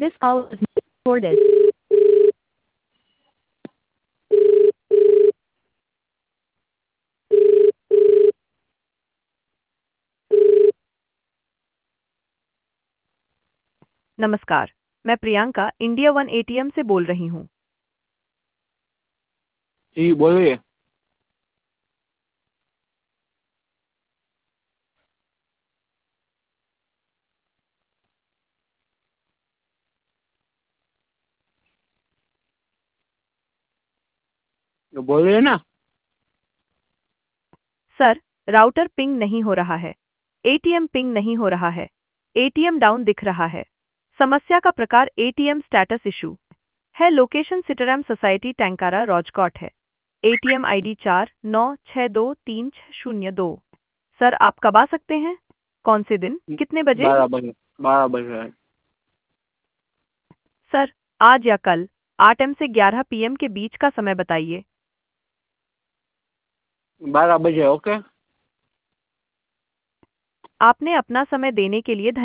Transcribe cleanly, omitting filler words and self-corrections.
This call is recorded. नमस्कार, मैं Priyanka India one ATM से बोल रही हूँ। जी बोलिए। तो बोलिए ना। सर, राउटर पिंग नहीं हो रहा है। एटीएम पिंग नहीं हो रहा है। एटीएम डाउन दिख रहा है। समस्या का प्रकार एटीएम स्टेटस इशू है। लोकेशन सिटरम सोसाइटी टैंकारा रॉजकॉट है। ATM ID 49623602। सर, आप कब आ सकते हैं? कौन से दिन, कितने बजे? 12 बजे। 12 बजे। सर, आज या कल 8 एम से 11 पीएम के बीच का समय बताइए। 12 बजे। ओके। आपने अपना समय देने के लिए